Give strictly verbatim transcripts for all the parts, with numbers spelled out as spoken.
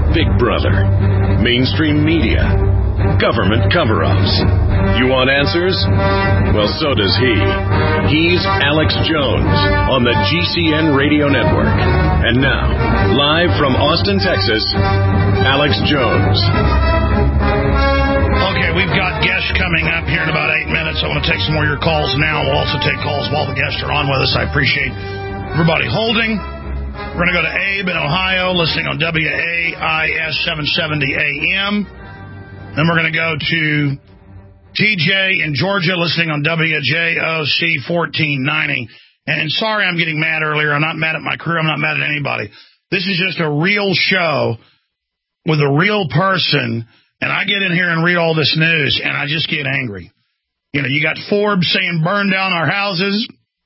Big Brother, mainstream media, government cover-ups. You want answers? Well, so does he. He's Alex Jones on the G C N Radio Network. And now, live from Austin, Texas, Alex Jones. Okay, we've got guests coming up here in about eight minutes. I want to take some more of your calls now. We'll also take calls while the guests are on with us. I appreciate everybody holding. We're going to go to Abe in Ohio, listening on W A I S seven seventy A M. Then we're going to go to T J in Georgia, listening on W J O C fourteen ninety. And sorry I'm getting mad earlier. I'm not mad at my crew. I'm not mad at anybody. This is just a real show with a real person. And I get in here and read all this news, and I just get angry. You know, you got Forbes saying burn down our houses.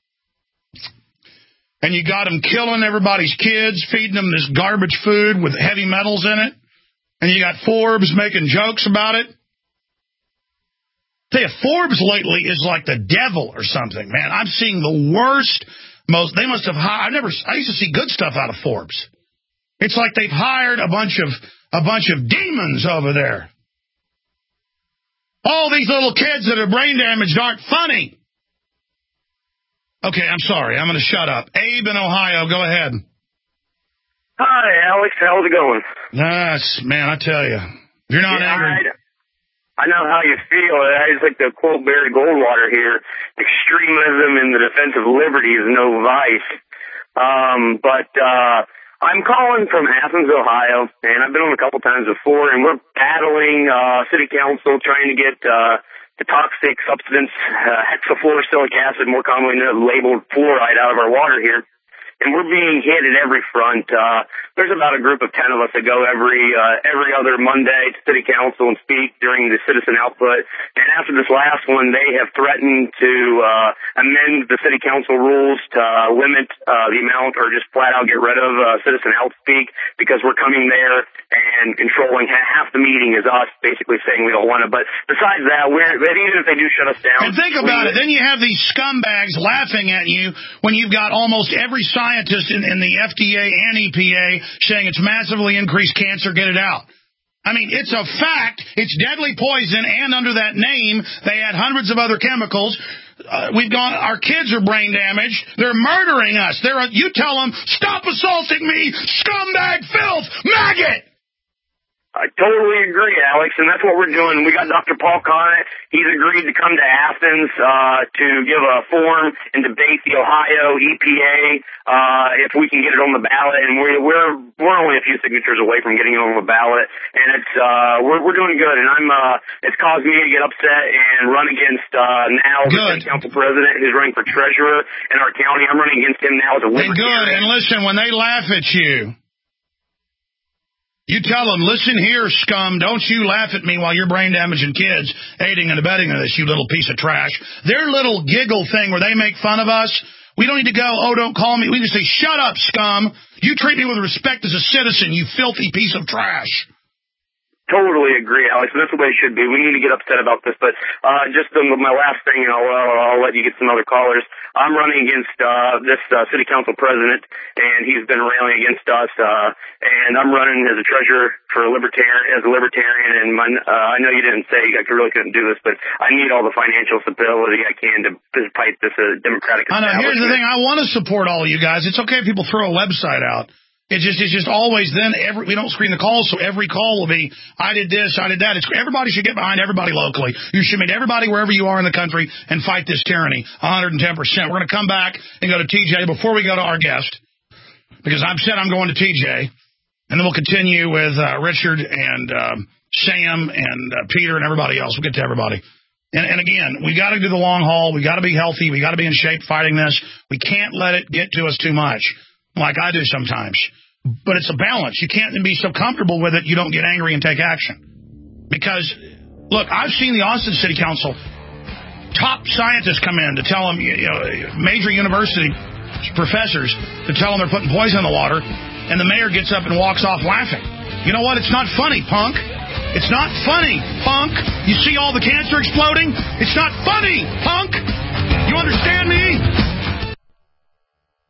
And you got them killing everybody's kids, feeding them this garbage food with heavy metals in it. And you got Forbes making jokes about it. Tell you, Forbes lately is like the devil or something, man. I'm seeing the worst, most, they must have hired, I never, I used to see good stuff out of Forbes. It's like they've hired a bunch of, a bunch of demons over there. All these little kids that are brain damaged aren't funny. Okay, I'm sorry. I'm going to shut up. Abe in Ohio, go ahead. Hi, Alex. How's it going? Nice, man, I tell you. If you're not yeah, angry. I, I know how you feel. I just like to quote Barry Goldwater here. Extremism in the defense of liberty is no vice. Um, but uh, I'm calling from Athens, Ohio, and I've been on a couple times before, and we're battling uh, city council trying to get uh, the toxic substance, uh, hexafluorosilicic acid, more commonly labeled fluoride, out of our water here. And we're being hit at every front. Uh, there's about a group of ten of us that go every, uh, every other Monday to city council and speak during the citizen output. And after this last one, they have threatened to, uh, amend the city council rules to uh, limit, uh, the amount or just flat out get rid of, uh, citizen outspeak because we're coming there and controlling half the meeting is us basically saying we don't want it. But besides that, we're, even if they do shut us down. And think about it. Then you have these scumbags laughing at you when you've got almost every scientist in, in the F D A and E P A saying it's massively increased cancer, get it out. I mean, it's a fact. It's deadly poison, and under that name, they add hundreds of other chemicals. Uh, we've gone, our kids are brain damaged. They're murdering us. They're, you tell them, stop assaulting me, scumbag filth, maggot! I totally agree, Alex, and that's what we're doing. We got Doctor Paul Conant. He's agreed to come to Athens uh, to give a forum and debate the Ohio E P A uh, if we can get it on the ballot. And we're we're we're only a few signatures away from getting it on the ballot, and it's uh, we're we're doing good. And I'm uh, it's caused me to get upset and run against uh, now the city council president who's running for treasurer in our county. I'm running against him now as a libertarian. And good. And listen, when they laugh at you, you tell them, listen here, scum, don't you laugh at me while you're brain-damaging kids aiding and abetting this, you little piece of trash. Their little giggle thing where they make fun of us, we don't need to go, oh, don't call me. We just say, shut up, scum. You treat me with respect as a citizen, you filthy piece of trash. Totally agree, Alex. That's the way it should be. We need to get upset about this. But uh, just um, my last thing, and I'll, uh, I'll let you get some other callers. I'm running against uh, this uh, city council president, and he's been railing against us. Uh, and I'm running as a treasurer for a libertarian, as a libertarian. And my, uh, I know you didn't say I really couldn't do this, but I need all the financial stability I can to fight this uh, Democratic establishment. I know. Here's the thing. I want to support all of you guys. It's okay if people throw a website out. It's just, it's just always then every, we don't screen the calls, so every call will be, I did this, I did that. It's, everybody should get behind everybody locally. You should meet everybody wherever you are in the country and fight this tyranny, one hundred ten percent. We're going to come back and go to T J before we go to our guest, because I've said I'm going to T J, and then we'll continue with uh, Richard and um, Sam and uh, Peter and everybody else. We'll get to everybody. And, and again, we got to do the long haul. We got to be healthy. We got to be in shape fighting this. We can't let it get to us too much, like I do sometimes. But it's a balance. You can't be so comfortable with it you don't get angry and take action. Because, look, I've seen the Austin City Council, top scientists come in to tell them, you know, major university professors to tell them they're putting poison in the water, and the mayor gets up and walks off laughing. You know what? It's not funny, punk. It's not funny, punk. You see all the cancer exploding? It's not funny, punk. You understand me?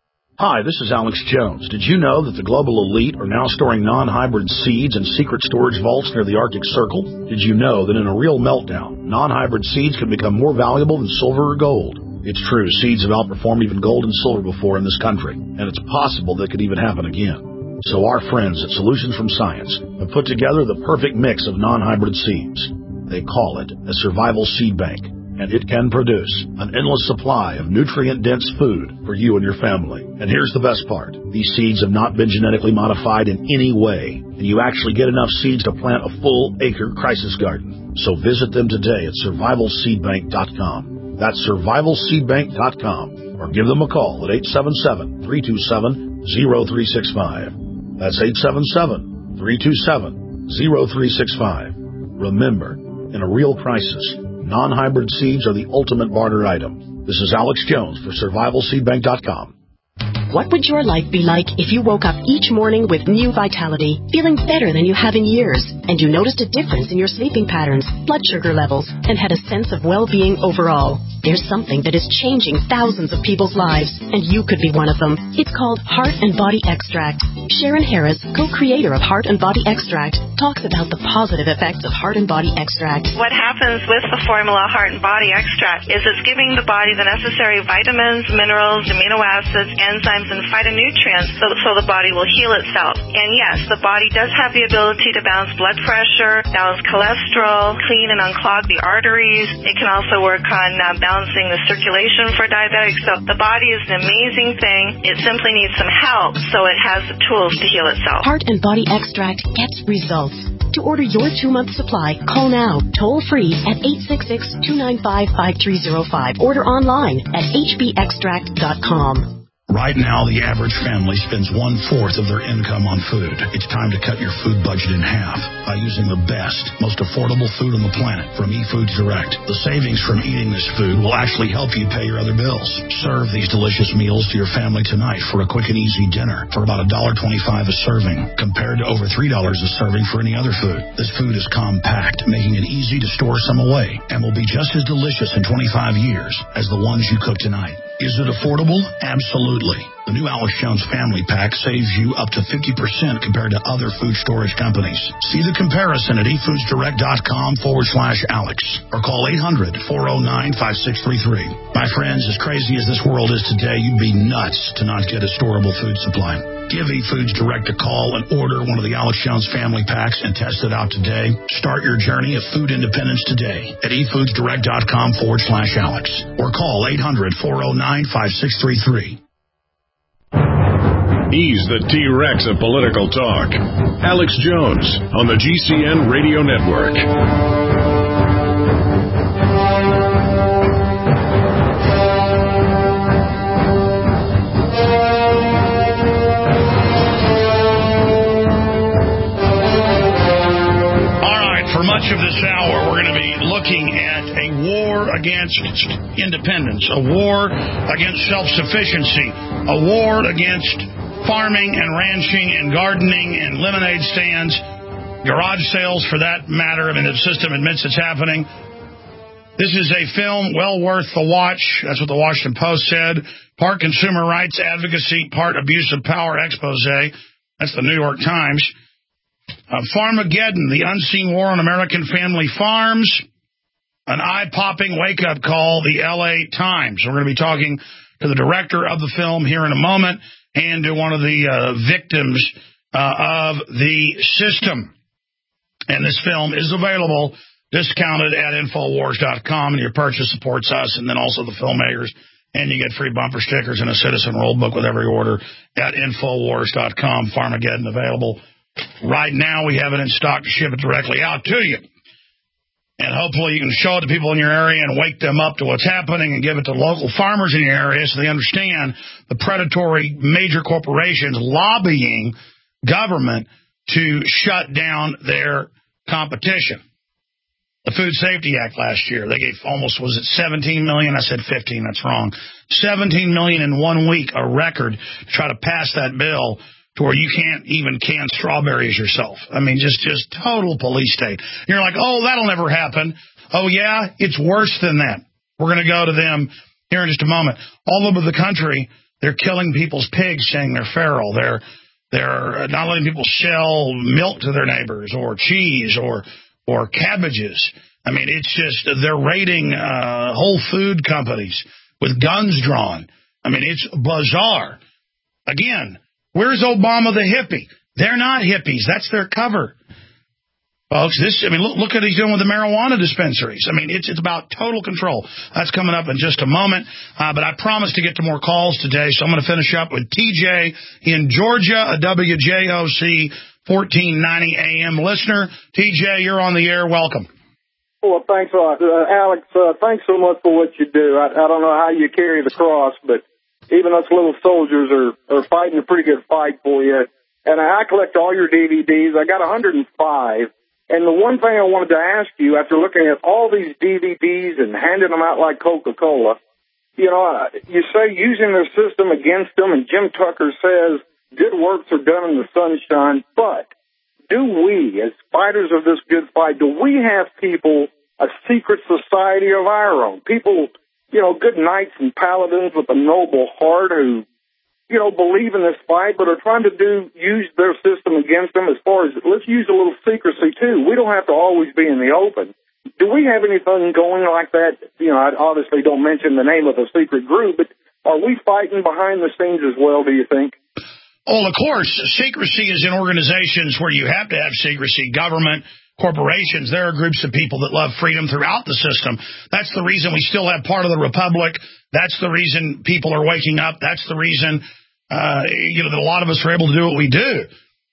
Hi, this is Alex Jones. Did you know that the global elite are now storing non-hybrid seeds in secret storage vaults near the Arctic Circle? Did you know that in a real meltdown, non-hybrid seeds can become more valuable than silver or gold? It's true, seeds have outperformed even gold and silver before in this country, and it's possible that could even happen again. So our friends at Solutions from Science have put together the perfect mix of non-hybrid seeds. They call it a survival seed bank, and it can produce an endless supply of nutrient-dense food for you and your family. And here's the best part. These seeds have not been genetically modified in any way, and you actually get enough seeds to plant a full-acre crisis garden. So visit them today at survival seed bank dot com. That's survival seed bank dot com, or give them a call at eight seven seven, three two seven, zero three six five. That's eight seven seven, three two seven, zero three six five. Remember, in a real crisis, non-hybrid seeds are the ultimate barter item. This is Alex Jones for survival seed bank dot com. What would your life be like if you woke up each morning with new vitality, feeling better than you have in years, and you noticed a difference in your sleeping patterns, blood sugar levels, and had a sense of well-being overall? There's something that is changing thousands of people's lives, and you could be one of them. It's called Heart and Body Extract. Sharon Harris, co-creator of Heart and Body Extract, talks about the positive effects of Heart and Body Extract. What happens with the formula Heart and Body Extract is it's giving the body the necessary vitamins, minerals, amino acids, enzymes, and phytonutrients so, so the body will heal itself. And yes, the body does have the ability to balance blood pressure, balance cholesterol, clean and unclog the arteries. It can also work on uh, balancing the circulation for diabetics. So the body is an amazing thing. It simply needs some help so it has the tools to heal itself. Heart and Body Extract gets results. To order your two-month supply, call now, toll-free at eight six six, two nine five, five three zero five. Order online at h b extract dot com. Right now, the average family spends one-fourth of their income on food. It's time to cut your food budget in half by using the best, most affordable food on the planet from eFoods Direct. The savings from eating this food will actually help you pay your other bills. Serve these delicious meals to your family tonight for a quick and easy dinner for about one dollar twenty-five a serving, compared to over three dollars a serving for any other food. This food is compact, making it easy to store some away, and will be just as delicious in twenty-five years as the ones you cook tonight. Is it affordable? Absolutely. The new Alex Jones Family Pack saves you up to fifty percent compared to other food storage companies. See the comparison at efoodsdirect.com forward slash Alex or call eight hundred, four oh nine, five six three three. My friends, as crazy as this world is today, you'd be nuts to not get a storable food supply. Give eFoods Direct a call and order one of the Alex Jones Family Packs and test it out today. Start your journey of food independence today at efoodsdirect.com forward slash Alex or call eight hundred, four oh nine, five six three three. He's the T-Rex of political talk. Alex Jones on the G C N Radio Network. Much of this hour, we're going to be looking at a war against independence, a war against self-sufficiency, a war against farming and ranching and gardening and lemonade stands, garage sales for that matter. I mean, the system admits it's happening. This is a film well worth the watch. That's what the Washington Post said. Part consumer rights advocacy, part abuse of power expose. That's the New York Times. Uh, Farmageddon, the unseen war on American family farms. An eye-popping wake-up call, the L A Times. We're going to be talking to the director of the film here in a moment and to one of the uh, victims uh, of the system. And this film is available, discounted at Infowars dot com, and your purchase supports us and then also the filmmakers. And you get free bumper stickers and a citizen roll book with every order at Infowars dot com. Farmageddon available. Right now, we have it in stock to ship it directly out to you. And hopefully you can show it to people in your area and wake them up to what's happening and give it to local farmers in your area so they understand the predatory major corporations lobbying government to shut down their competition. The Food Safety Act last year, they gave almost, was it seventeen million dollars? I said fifteen, that's wrong. seventeen million dollars in one week, a record to try to pass that bill to where you can't even can strawberries yourself. I mean, just, just total police state. You're like, oh, that'll never happen. Oh, yeah, it's worse than that. We're going to go to them here in just a moment. All over the country, They're killing people's pigs, saying they're feral. They're they're not letting people sell milk to their neighbors or cheese or or cabbages. I mean, it's just they're raiding uh, whole food companies with guns drawn. I mean, it's bizarre. Again, where's Obama the hippie? They're not hippies. That's their cover. Folks, this, I mean, look, look at what he's doing with the marijuana dispensaries. I mean, it's it's about total control. That's coming up in just a moment. Uh, but I promised to get to more calls today, so I'm going to finish up with T J in Georgia, a W J O C fourteen ninety A M listener. T J, you're on the air. Welcome. Well, thanks a lot. Uh, Alex, uh, thanks so much for what you do. I, I don't know how you carry the cross, but even us little soldiers are, are fighting a pretty good fight for you. And I collect all your D V Ds. I got one hundred five. And the one thing I wanted to ask you, after looking at all these D V Ds and handing them out like Coca-Cola, you know, you say using their system against them, and Jim Tucker says good works are done in the sunshine, but do we, as fighters of this good fight, do we have people, a secret society of our own, people, you know, good knights and paladins with a noble heart who, you know, believe in this fight, but are trying to do use their system against them as far as, let's use a little secrecy, too. We don't have to always be in the open. Do we have anything going like that? You know, I obviously don't mention the name of a secret group, but are we fighting behind the scenes as well, do you think? Well, of course, secrecy is in organizations where you have to have secrecy. Government, corporations, there are groups of people that love freedom throughout the system. That's the reason we still have part of the republic. That's the reason people are waking up. That's the reason, uh, you know, that a lot of us are able to do what we do.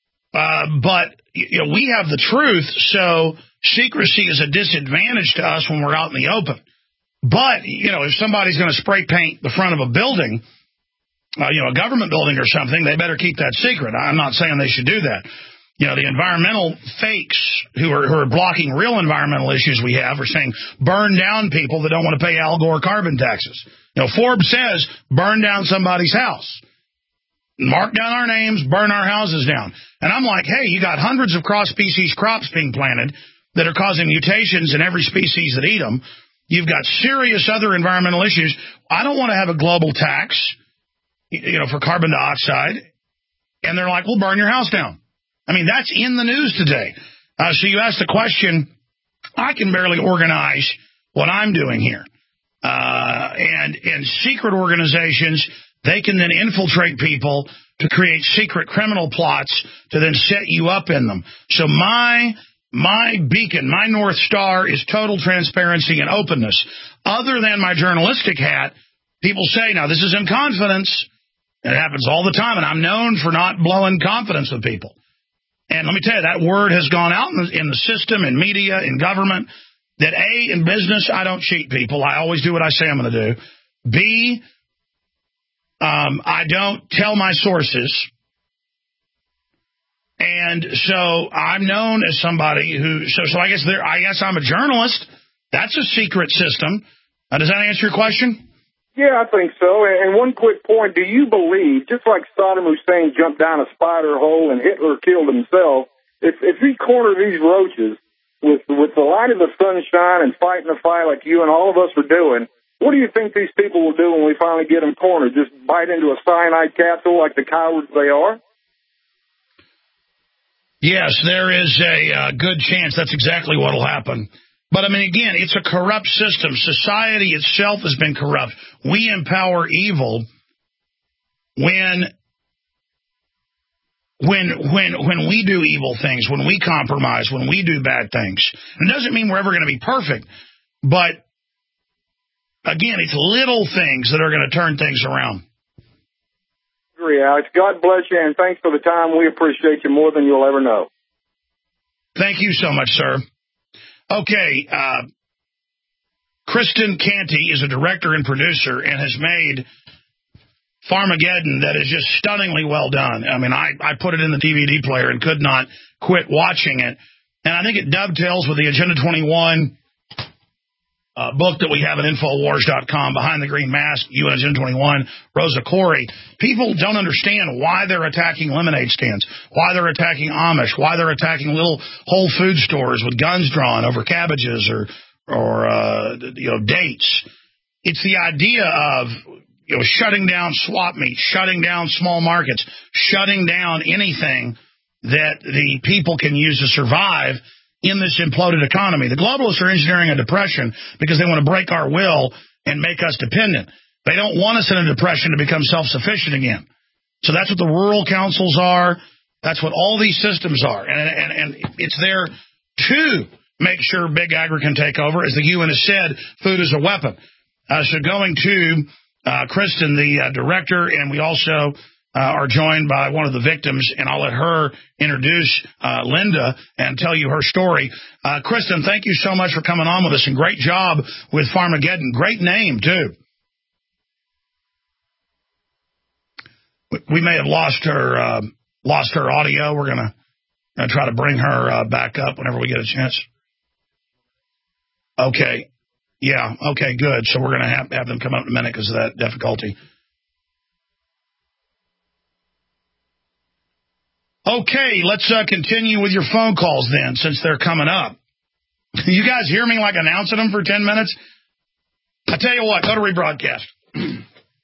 Uh, but, you know, we have the truth, so secrecy is a disadvantage to us when we're out in the open. But, you know, if somebody's going to spray paint the front of a building, uh, you know, a government building or something, they better keep that secret. I'm not saying they should do that. You know, the environmental fakes who are, who are blocking real environmental issues we have are saying burn down people that don't want to pay Al Gore carbon taxes. You know, Forbes says burn down somebody's house. Mark down our names, burn our houses down. And I'm like, hey, you got hundreds of cross-species crops being planted that are causing mutations in every species that eat them. You've got serious other environmental issues. I don't want to have a global tax, you know, for carbon dioxide. And they're like, we'll burn your house down. I mean, that's in the news today. Uh, so you asked the question, I can barely organize what I'm doing here. Uh, and, and secret organizations, they can then infiltrate people to create secret criminal plots to then set you up in them. So my my beacon, my North Star is total transparency and openness. Other than my journalistic hat, people say, now this is in confidence. It happens all the time, and I'm known for not blowing confidence with people. And let me tell you, that word has gone out in the, in the system, in media, in government, that A, in business, I don't cheat people. I always do what I say I'm going to do. B, um, I don't tell my sources. And so I'm known as somebody who, so, so I guess there, I guess I'm a journalist. That's a secret system. Uh, does that answer your question? Yeah, I think so. And one quick point, do you believe, just like Saddam Hussein jumped down a spider hole and Hitler killed himself, if, if we corner these roaches with, with the light of the sunshine and fighting a fight like you and all of us are doing, what do you think these people will do when we finally get them cornered? Just bite into a cyanide capsule like the cowards they are? Yes, there is a uh, good chance that's exactly what will happen. But, I mean, again, it's a corrupt system. Society itself has been corrupt. We empower evil when when when when we do evil things, when we compromise, when we do bad things. It doesn't mean we're ever going to be perfect. But, again, it's little things that are going to turn things around. Agree, Alex. God bless you, and thanks for the time. We appreciate you more than you'll ever know. Thank you so much, sir. Okay, uh, Kristen Canty is a director and producer and has made Farmageddon that is just stunningly well done. I mean, I, I put it in the D V D player and could not quit watching it. And I think it dovetails with the Agenda twenty-one uh, book that we have at Infowars dot com, Behind the Green Mask, U N Agenda twenty-one, Rosa Corey. People don't understand why they're attacking lemonade stands, why they're attacking Amish, why they're attacking little Whole Food stores with guns drawn over cabbages or, or uh, you know, dates. It's the idea of, you know, shutting down swap meets, shutting down small markets, shutting down anything that the people can use to survive in this imploded economy. The globalists are engineering a depression because they want to break our will and make us dependent. They don't want us in a depression to become self-sufficient again. So that's what the rural councils are. That's what all these systems are. And, and, and it's there to make sure big agri can take over. As the U N has said, food is a weapon. Uh, so going to uh, Kristen, the uh, director, and we also uh, are joined by one of the victims, and I'll let her introduce uh, Linda and tell you her story. Uh, Kristen, thank you so much for coming on with us, and great job with Farmageddon. Great name, too. We may have lost her uh, lost her audio. We're going to try to bring her uh, back up whenever we get a chance. Okay. Yeah, okay, good. So we're going to have, have them come up in a minute because of that difficulty. Okay, let's uh, continue with your phone calls then, since they're coming up. You guys hear me like announcing them for ten minutes? I tell you what, go to rebroadcast.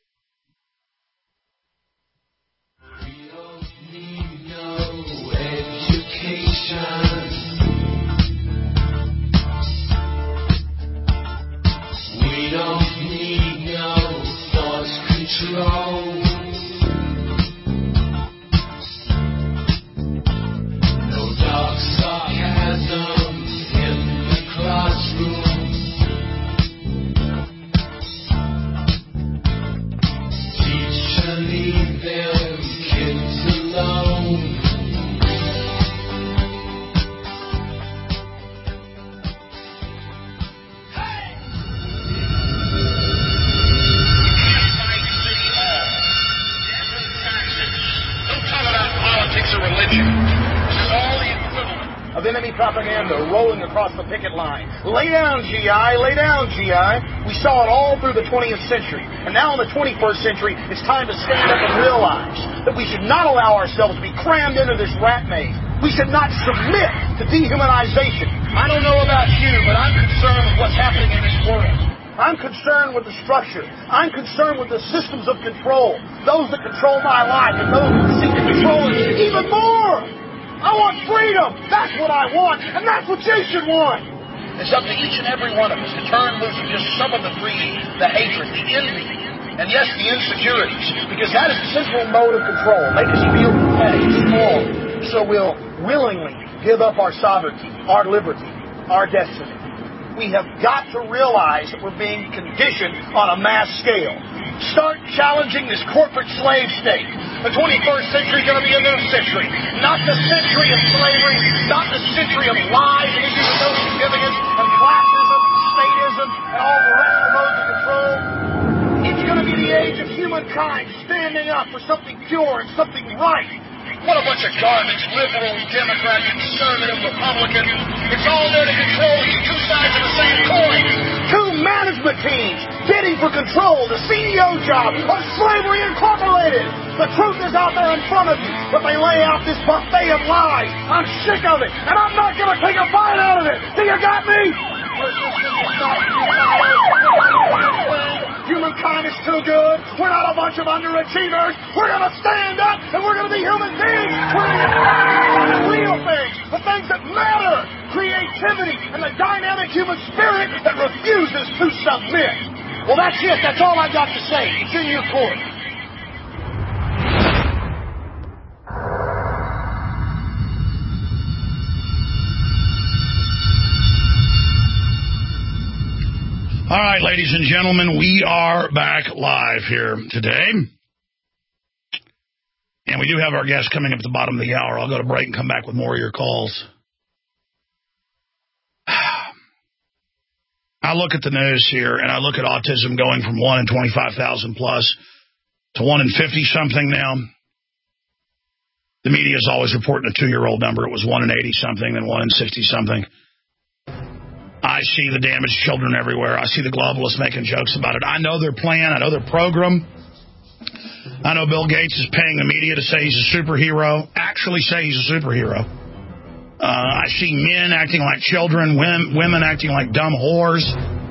We don't need no thought control. No dark sarcasm in the classroom. Teacher, leave them kids alone. Religion. This is all the equivalent of enemy propaganda rolling across the picket line. Lay down, G I. Lay down, G I. We saw it all through the twentieth century. And now in the twenty-first century, it's time to stand up and realize that we should not allow ourselves to be crammed into this rat maze. We should not submit to dehumanization. I don't know about you, but I'm concerned with what's happening in this world. I'm concerned with the structure. I'm concerned with the systems of control. Those that control my life and those that seek to control it even more. I want freedom. That's what I want. And that's what you should want. It's up to each and every one of us to turn loose of just some of the greed, the hatred, the envy, and yes, the insecurities. Because that is the central mode of control. Make us feel pathetic, small. So we'll willingly give up our sovereignty, our liberty, our destiny. We have got to realize that we're being conditioned on a mass scale. Start challenging this corporate slave state. The twenty-first century is going to be a new century. Not the century of slavery, not the century of lies and issues of no significance and classism, statism, and all the rest of modes of control. It's going to be the age of humankind standing up for something pure and something right. What a bunch of garbage, liberal, Democrat, conservative, Republican. It's all there to control you. Two sides of the same coin. Two management teams bidding for control, the C E O job of Slavery Incorporated. The truth is out there in front of you, but they lay out this buffet of lies. I'm sick of it, and I'm not going to take a bite out of it. Do you got me? Humankind is too good. We're not a bunch of underachievers. We're going to stand up, and we're going to be human beings. We're going to do real things, the things that matter, creativity, and the dynamic human spirit that refuses to submit. Well, that's it. That's all I got to say. It's in your court. All right, ladies and gentlemen, we are back live here today. And we do have our guest coming up at the bottom of the hour. I'll go to break and come back with more of your calls. I look at the news here, and I look at autism going from one in twenty-five thousand plus to one in fifty-something now. The media is always reporting a two-year-old number. It was one in eighty-something, then one in sixty-something. I see the damaged children everywhere. I see the globalists making jokes about it. I know their plan. I know their program. I know Bill Gates is paying the media to say he's a superhero, actually say he's a superhero. Uh, I see men acting like children, women, women acting like dumb whores.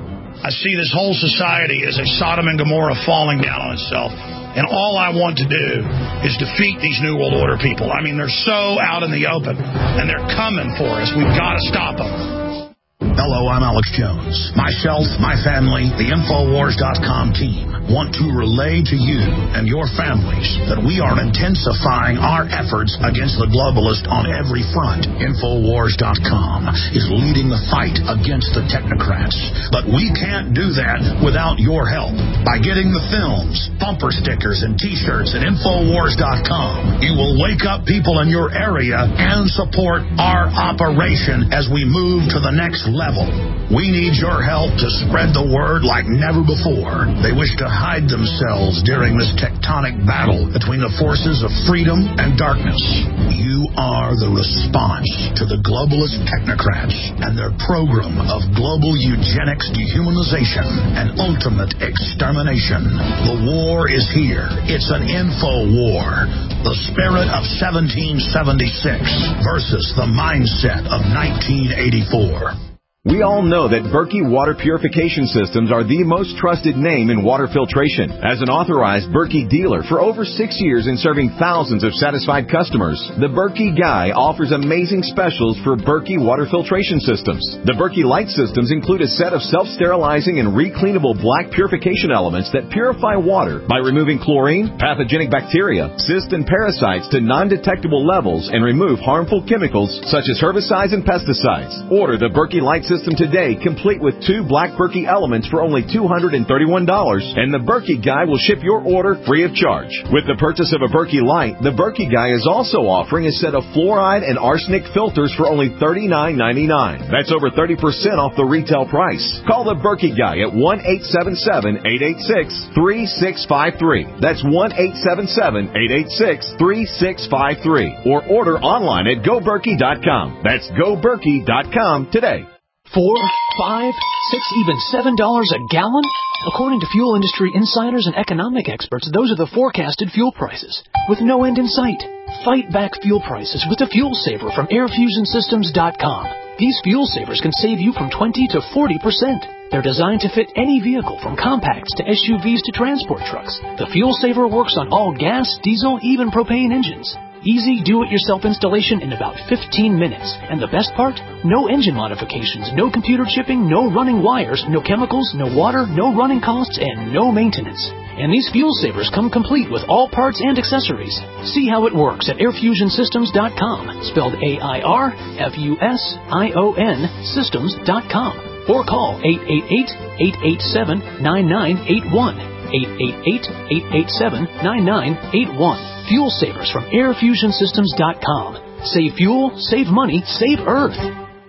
I see this whole society as a Sodom and Gomorrah falling down on itself. And all I want to do is defeat these New World Order people. I mean, they're so out in the open, and they're coming for us. We've got to stop them. Hello, I'm Alex Jones. Myself, my family, the Infowars dot com team want to relay to you and your families that we are intensifying our efforts against the globalist on every front. Infowars dot com is leading the fight against the technocrats. But we can't do that without your help. By getting the films, bumper stickers, and T-shirts at Infowars dot com, you will wake up people in your area and support our operation as we move to the next level. We need your help to spread the word like never before. They wish to hide themselves during this tectonic battle between the forces of freedom and darkness. You are the response to the globalist technocrats and their program of global eugenics, dehumanization, and ultimate extermination. The war is here. It's an info war. The spirit of seventeen seventy-six versus the mindset of nineteen eighty-four. We all know that Berkey Water Purification Systems are the most trusted name in water filtration. As an authorized Berkey dealer for over six years and serving thousands of satisfied customers, the Berkey Guy offers amazing specials for Berkey Water Filtration Systems. The Berkey Light Systems include a set of self-sterilizing and recleanable black purification elements that purify water by removing chlorine, pathogenic bacteria, cysts, and parasites to non-detectable levels and remove harmful chemicals such as herbicides and pesticides. Order the Berkey Light Systems today, complete with two black Berkey elements for only two hundred thirty-one dollars, and the Berkey Guy will ship your order free of charge. With the purchase of a Berkey Light, the Berkey Guy is also offering a set of fluoride and arsenic filters for only thirty-nine ninety-nine. That's over thirty percent off the retail price. Call the Berkey Guy at one eight seven seven, eight eight six, three six five three. That's one eight seven seven, eight eight six, three six five three. Or order online at go berkey dot com. That's go berkey dot com today. Four, five, six, even seven dollars a gallon? According to fuel industry insiders and economic experts, those are the forecasted fuel prices, with no end in sight. Fight back fuel prices with the Fuel Saver from air fusion systems dot com. These fuel savers can save you from twenty to forty percent. They're designed to fit any vehicle from compacts to S U Vs to transport trucks. The Fuel Saver works on all gas, diesel, even propane engines. Easy do-it-yourself installation in about fifteen minutes. And the best part? No engine modifications, no computer chipping, no running wires, no chemicals, no water, no running costs, and no maintenance. And these fuel savers come complete with all parts and accessories. See how it works at air fusion systems dot com, spelled A I R F U S I O N systems dot com. Or call eight eight eight, eight eight seven, nine nine eight one. eight eight eight, eight eight seven, nine nine eight one. Fuel Savers from air fusion systems dot com. Save fuel, save money, save Earth.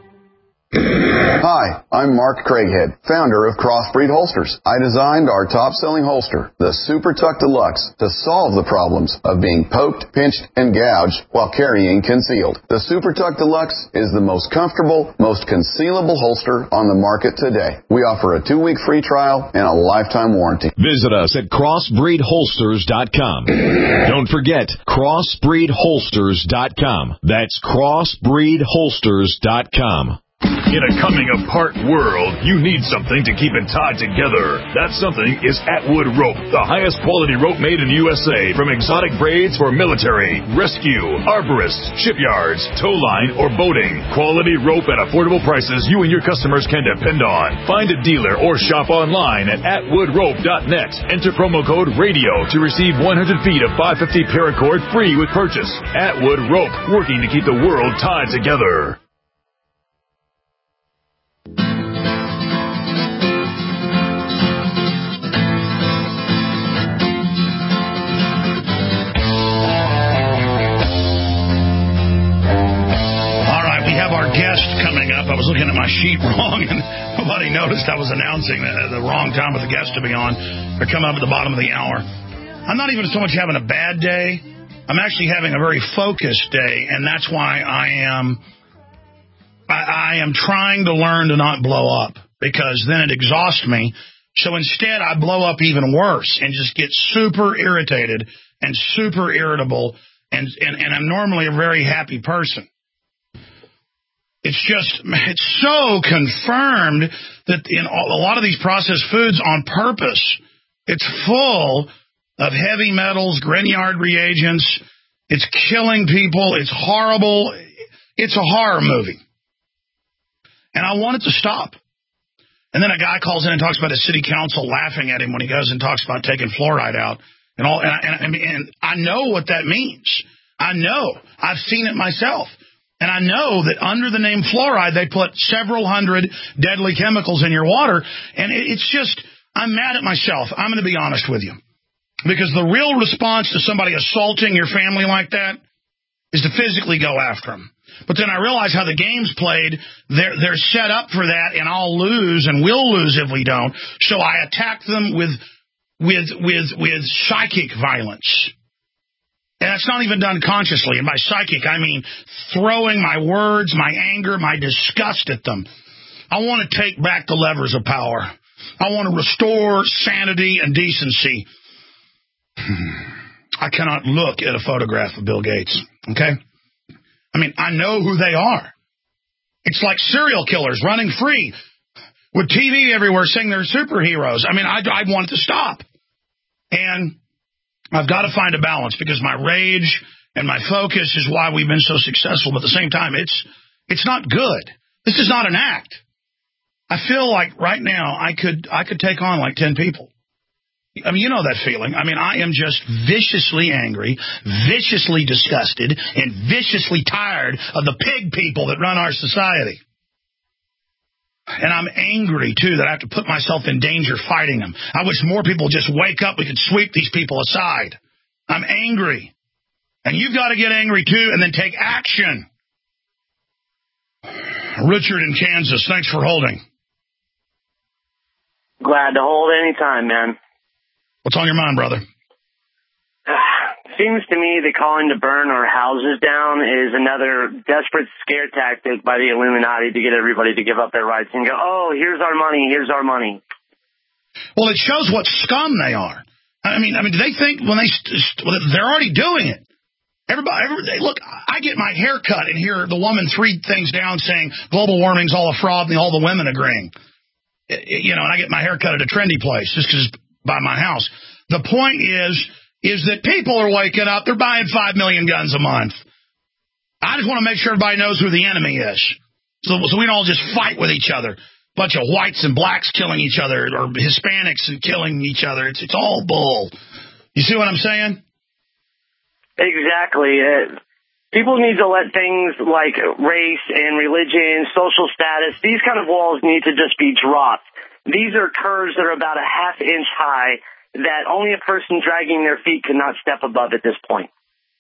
Hi, I'm Mark Craighead, founder of Crossbreed Holsters. I designed our top-selling holster, the Super Tuck Deluxe, to solve the problems of being poked, pinched, and gouged while carrying concealed. The Super Tuck Deluxe is the most comfortable, most concealable holster on the market today. We offer a two-week free trial and a lifetime warranty. Visit us at crossbreed holsters dot com. Don't forget, crossbreed holsters dot com. That's crossbreed holsters dot com. In a coming-apart world, you need something to keep it tied together. That something is Atwood Rope, the highest quality rope made in the U S A, from exotic braids for military, rescue, arborists, shipyards, tow line, or boating. Quality rope at affordable prices you and your customers can depend on. Find a dealer or shop online at atwood rope dot net. Enter promo code RADIO to receive one hundred feet of five fifty paracord free with purchase. Atwood Rope, working to keep the world tied together. Guest coming up. I was looking at my sheet wrong, and nobody noticed I was announcing the, the wrong time with the guest to be on. They're coming up at the bottom of the hour. I'm not even so much having a bad day. I'm actually having a very focused day, and that's why I am I, I am trying to learn to not blow up, because then it exhausts me. So instead, I blow up even worse and just get super irritated and super irritable, and, and, and I'm normally a very happy person. It's just, it's so confirmed that in a lot of these processed foods on purpose, it's full of heavy metals, Grignard reagents. It's killing people. It's horrible. It's a horror movie. And I want it to stop. And then a guy calls in and talks about his city council laughing at him when he goes and talks about taking fluoride out. And all. And I, and, and I know what that means. I know. I've seen it myself. And I know that under the name fluoride, they put several hundred deadly chemicals in your water. And it, it's just, I'm mad at myself. I'm going to be honest with you. Because the real response to somebody assaulting your family like that is to physically go after them. But then I realize how the game's played. They're, they're set up for that, and I'll lose, and we'll lose if we don't. So I attack them with, with, with, with psychic violence. And that's not even done consciously. And by psychic, I mean throwing my words, my anger, my disgust at them. I want to take back the levers of power. I want to restore sanity and decency. I cannot look at a photograph of Bill Gates, okay? I mean, I know who they are. It's like serial killers running free with T V everywhere saying they're superheroes. I mean, I, I want it to stop. And I've got to find a balance because my rage and my focus is why we've been so successful. But at the same time, it's it's not good. This is not an act. I feel like right now I could I could take on like ten people. I mean, you know that feeling. I mean, I am just viciously angry, viciously disgusted, and viciously tired of the pig people that run our society. And I'm angry, too, that I have to put myself in danger fighting them. I wish more people would just wake up. We could sweep these people aside. I'm angry. And you've got to get angry, too, and then take action. Richard in Kansas, thanks for holding. Glad to hold any time, man. What's on your mind, brother? Seems to me that calling to burn our houses down is another desperate scare tactic by the Illuminati to get everybody to give up their rights and go, oh, here's our money, here's our money. Well, it shows what scum they are. I mean, I mean, do they think when they st- they're already doing it? Everybody, everybody, look, I get my hair cut and hear the woman three things down saying global warming's all a fraud and all the women agreeing. It, it, you know, and I get my hair cut at a trendy place just because it's by my house. The point is, is that people are waking up. They're buying five million guns a month. I just want to make sure everybody knows who the enemy is. So, so we don't all just fight with each other. Bunch of whites and blacks killing each other or Hispanics and killing each other. It's, it's all bull. You see what I'm saying? Exactly. Uh, people need to let things like race and religion, social status, these kind of walls need to just be dropped. These are curves that are about a half inch high that only a person dragging their feet could not step above at this point.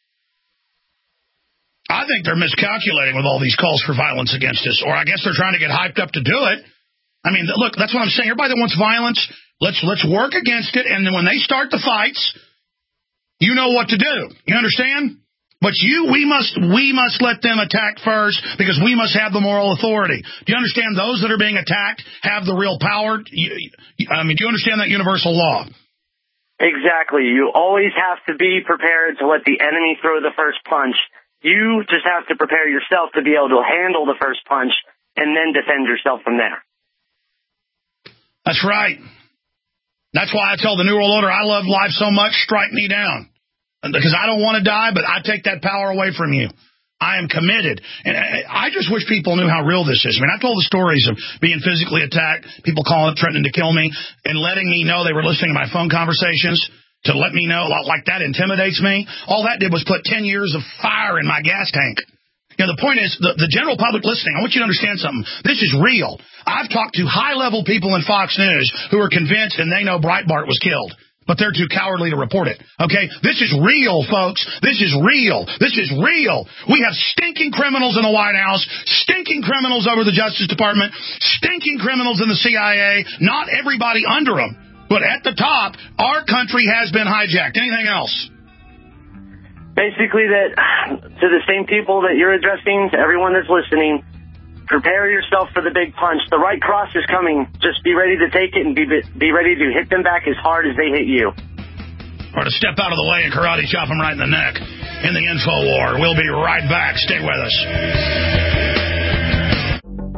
I think they're miscalculating with all these calls for violence against us, or I guess they're trying to get hyped up to do it. I mean, look, that's what I'm saying. Everybody that wants violence, let's let's work against it, and then when they start the fights, you know what to do. You understand? But you, we must, we must let them attack first because we must have the moral authority. Do you understand those that are being attacked have the real power? You, I mean, do you understand that universal law? Exactly. You always have to be prepared to let the enemy throw the first punch. You just have to prepare yourself to be able to handle the first punch and then defend yourself from there. That's right. That's why I tell the New World Order, I love life so much, strike me down. Because I don't want to die, but I take that power away from you. I am committed. And I just wish people knew how real this is. I mean, I told the stories of being physically attacked, people calling up, threatening to kill me, and letting me know they were listening to my phone conversations to let me know, like that intimidates me. All that did was put ten years of fire in my gas tank. You know, the point is, the, the general public listening, I want you to understand something. This is real. I've talked to high-level people in Fox News who are convinced and they know Breitbart was killed. But they're too cowardly to report it, okay? This is real, folks. This is real. This is real. We have stinking criminals in the White House, stinking criminals over the Justice Department, stinking criminals in the C I A, not everybody under them. But at the top, our country has been hijacked. Anything else? Basically, that to the same people that you're addressing, to everyone that's listening, prepare yourself for the big punch. The right cross is coming. Just be ready to take it and be be ready to hit them back as hard as they hit you. Or to step out of the way and karate chop them right in the neck in the info war. We'll be right back. Stay with us.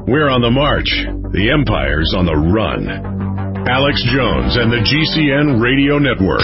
We're on the march. The empire's on the run. Alex Jones and the G C N Radio Network.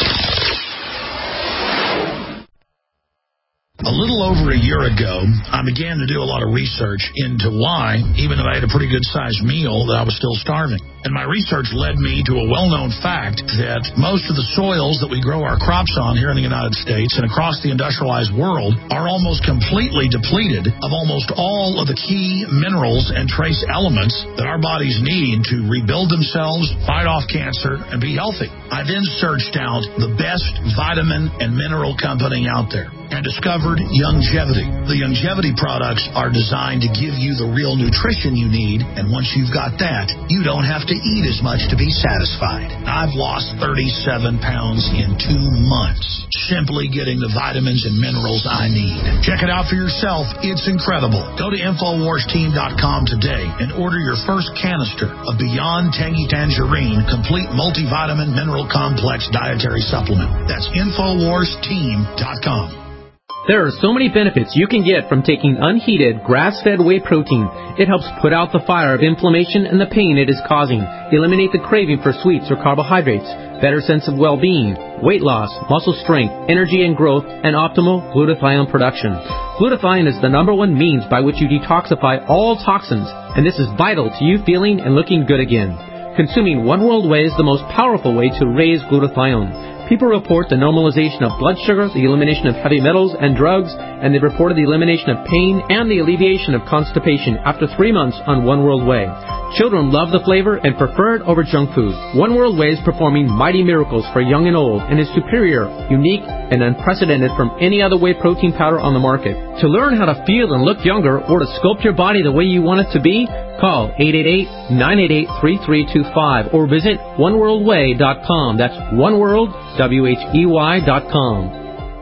A little over a year ago, I began to do a lot of research into why, even though I had a pretty good-sized meal, that I was still starving. And my research led me to a well-known fact that most of the soils that we grow our crops on here in the United States and across the industrialized world are almost completely depleted of almost all of the key minerals and trace elements that our bodies need to rebuild themselves, fight off cancer, and be healthy. I then searched out the best vitamin and mineral company out there and discovered Youngevity. The Youngevity products are designed to give you the real nutrition you need, and once you've got that, you don't have to eat as much to be satisfied. I've lost thirty-seven pounds in two months, simply getting the vitamins and minerals I need. Check it out for yourself. It's incredible. Go to Infowars Team dot com today and order your first canister of Beyond Tangy Tangerine Complete Multivitamin Mineral Complex Dietary Supplement. That's Infowars Team dot com. There are so many benefits you can get from taking unheated, grass-fed whey protein. It helps put out the fire of inflammation and the pain it is causing, eliminate the craving for sweets or carbohydrates, better sense of well-being, weight loss, muscle strength, energy and growth, and optimal glutathione production. Glutathione is the number one means by which you detoxify all toxins, and this is vital to you feeling and looking good again. Consuming One World Whey is the most powerful way to raise glutathione. People report the normalization of blood sugar, the elimination of heavy metals and drugs, and they reported the elimination of pain and the alleviation of constipation after three months on One World Whey. Children love the flavor and prefer it over junk food. One World Whey is performing mighty miracles for young and old and is superior, unique, and unprecedented from any other whey protein powder on the market. To learn how to feel and look younger or to sculpt your body the way you want it to be, call eight eight eight, nine eight eight, three three two five or visit one world whey dot com. That's oneworld, W H E Y dot com.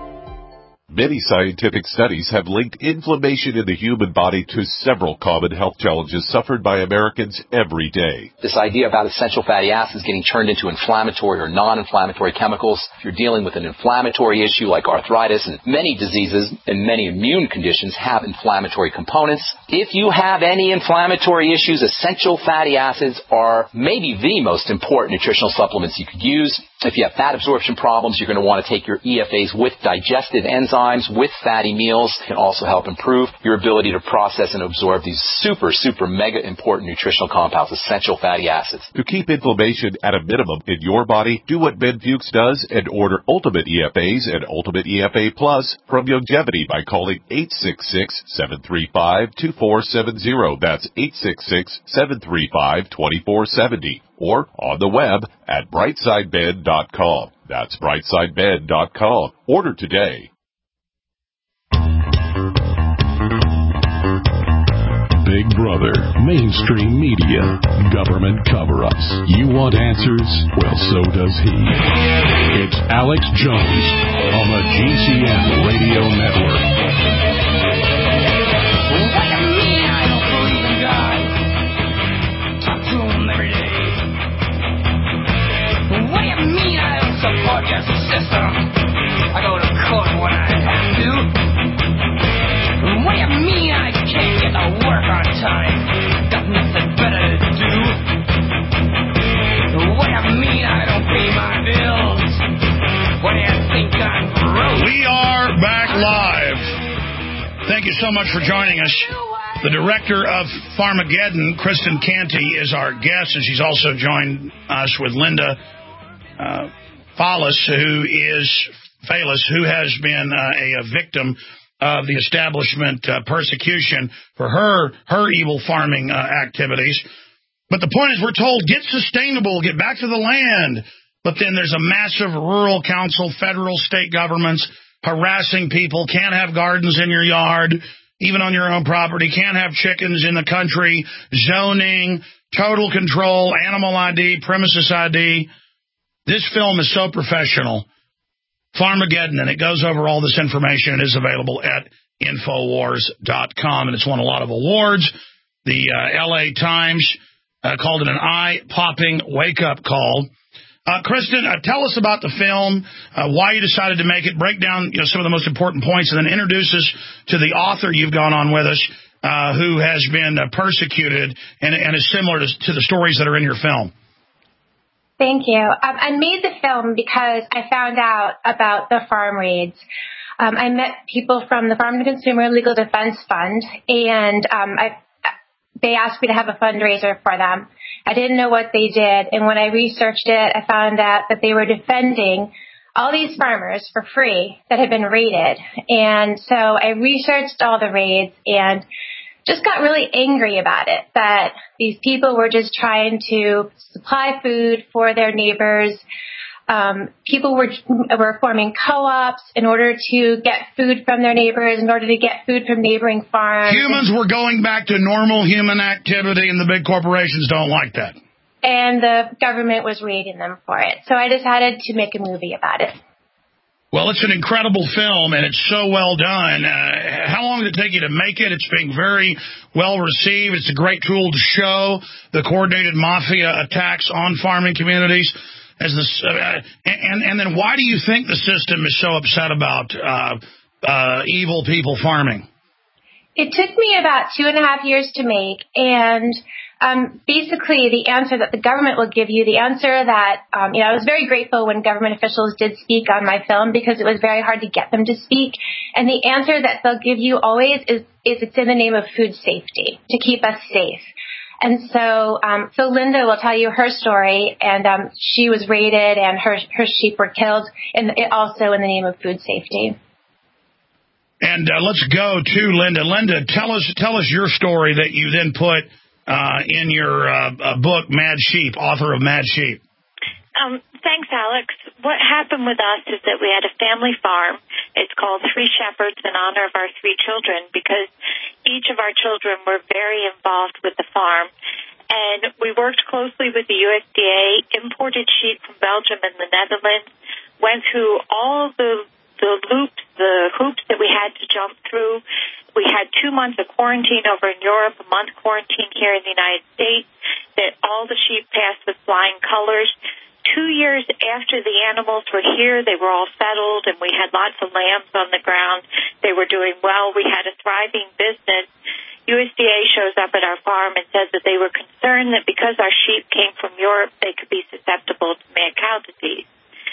Many scientific studies have linked inflammation in the human body to several common health challenges suffered by Americans every day. This idea about essential fatty acids getting turned into inflammatory or non-inflammatory chemicals, if you're dealing with an inflammatory issue like arthritis, and many diseases and many immune conditions have inflammatory components. If you have any inflammatory issues, essential fatty acids are maybe the most important nutritional supplements you could use. If you have fat absorption problems, you're going to want to take your E F As with digestive enzymes, with fatty meals. It can also help improve your ability to process and absorb these super, super mega important nutritional compounds, essential fatty acids. To keep inflammation at a minimum in your body, do what Ben Fuchs does and order Ultimate E F As and Ultimate E F A Plus from Youngevity by calling eight six six, seven three five, two four seven zero. That's eight six six, seven three five, two four seven zero. Or on the web at brightside bed dot com. That's brightside bed dot com. Order today. Big Brother, mainstream media, government cover-ups. You want answers? Well, so does he. It's Alex Jones on the G C N Radio Network. Support your system. I go to court when I have to. What do you mean I can't get to work on time? Got nothing better to do. What do you mean I don't pay my bills? What do you think I'm broke? We are back live. Thank you so much for joining us. The director of Farmageddon, Kristen Canty, is our guest, and she's also joined us with Linda uh, Fallis, who is Fallis, who has been uh, a, a victim of the establishment uh, persecution for her her evil farming uh, activities. But the point is, we're told, get sustainable, get back to the land. But then there's a massive rural council, federal, state governments harassing people, can't have gardens in your yard, even on your own property, can't have chickens in the country, zoning, total control, animal I D, premises I D. This film is so professional. Farmageddon, and it goes over all this information. It is available at Infowars dot com, and it's won a lot of awards. The uh, L A Times uh, called it an eye-popping wake-up call. Uh, Kristen, uh, tell us about the film, uh, why you decided to make it, break down you know, some of the most important points, and then introduce us to the author you've gone on with us, uh, who has been uh, persecuted and, and is similar to, to the stories that are in your film. Thank you. Um, I made the film because I found out about the farm raids. Um, I met people from the Farm to Consumer Legal Defense Fund, and um, I, they asked me to have a fundraiser for them. I didn't know what they did, and when I researched it, I found out that they were defending all these farmers for free that had been raided. And so I researched all the raids and just got really angry about it, that these people were just trying to supply food for their neighbors. Um, people were were forming co-ops in order to get food from their neighbors, in order to get food from neighboring farms. Humans were going back to normal human activity, and the big corporations don't like that. And the government was raiding them for it. So I decided to make a movie about it. Well, it's an incredible film, and it's so well done. Uh, how long did it take you to make it? It's being very well received. It's a great tool to show the coordinated mafia attacks on farming communities. As this, uh, and, and then why do you think the system is so upset about uh, uh, evil people farming? It took me about two and a half years to make, and um, basically the answer that the government will give you, the answer that, um, you know, I was very grateful when government officials did speak on my film because it was very hard to get them to speak, and the answer that they'll give you always is, is it's in the name of food safety, to keep us safe. And so, um, so Linda will tell you her story, and um, she was raided, and her her sheep were killed, and it also in the name of food safety. And uh, let's go to Linda. Linda, tell us tell us your story that you then put uh, in your uh, uh, book, Mad Sheep, author of Mad Sheep. Um, thanks, Alex. What happened with us is that we had a family farm. It's called Three Shepherds in honor of our three children because each of our children were very involved with the farm. And we worked closely with the U S D A, imported sheep from Belgium and the Netherlands, went through all the the loops, the hoops that we had to jump through. We had two months of quarantine over in Europe, a month quarantine here in the United States, that all the sheep passed with flying colors. Two years after the animals were here, they were all settled, and we had lots of lambs on the ground. They were doing well. We had a thriving business. U S D A shows up at our farm and says that they were concerned that because our sheep came from Europe, they could be susceptible to mad cow disease.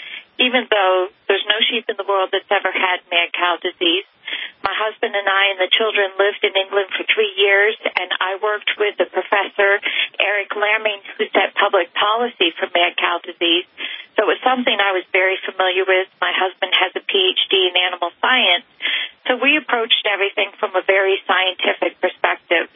Even though there's no sheep in the world that's ever had mad cow disease. My husband and I and the children lived in England for three years, and I worked with the professor, Eric Lamming, who set public policy for mad cow disease. So it was something I was very familiar with. My husband has a P H D in animal science. So we approached everything from a very scientific perspective.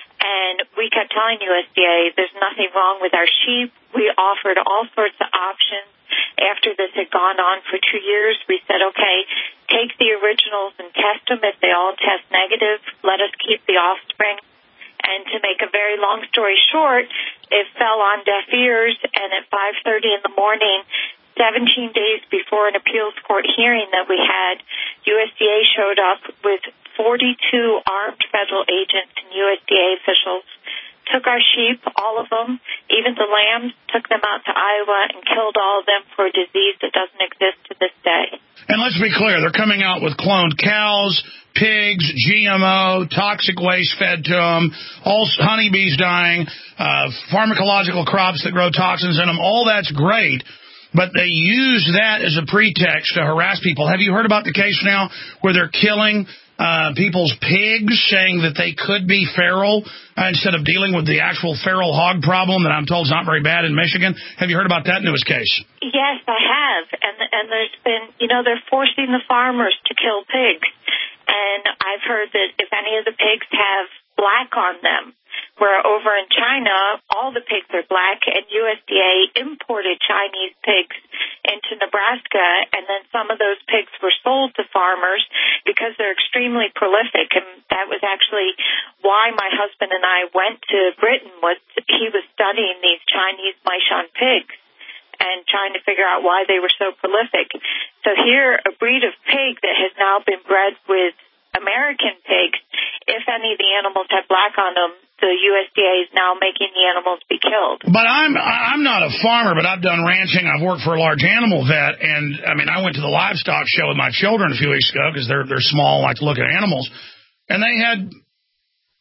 And we kept telling U S D A there's nothing wrong with our sheep. We offered all sorts of options. After this had gone on for two years, we said, okay, take the originals and test them. If they all test negative, let us keep the offspring. And to make a very long story short, it fell on deaf ears, and at five thirty in the morning, seventeen days before an appeals court hearing that we had, U S D A showed up with forty-two armed federal agents and U S D A officials, took our sheep, all of them, even the lambs, took them out to Iowa and killed all of them for a disease that doesn't exist to this day. And let's be clear, they're coming out with cloned cows, pigs, G M O, toxic waste fed to them, all honeybees dying, uh, pharmacological crops that grow toxins in them. All that's great, but they use that as a pretext to harass people. Have you heard about the case now where they're killing Uh, people's pigs, saying that they could be feral uh, instead of dealing with the actual feral hog problem that I'm told is not very bad in Michigan? Have you heard about that newest case? Yes, I have. And and there's been, you know, they're forcing the farmers to kill pigs. And I've heard that if any of the pigs have black on them, where over in China, all the pigs are black, and U S D A imported Chinese pigs into Nebraska, and then some of those pigs were sold to farmers because they're extremely prolific, and that was actually why my husband and I went to Britain, was he was studying these Chinese Meishan pigs and trying to figure out why they were so prolific. So here, a breed of pig that has now been bred with American pigs, if any of the animals have black on them, the U S D A is now making the animals be killed. But I'm I'm not a farmer, but I've done ranching. I've worked for a large animal vet, and I mean, I went to the livestock show with my children a few weeks ago because they're they're small, like to look at animals, and they had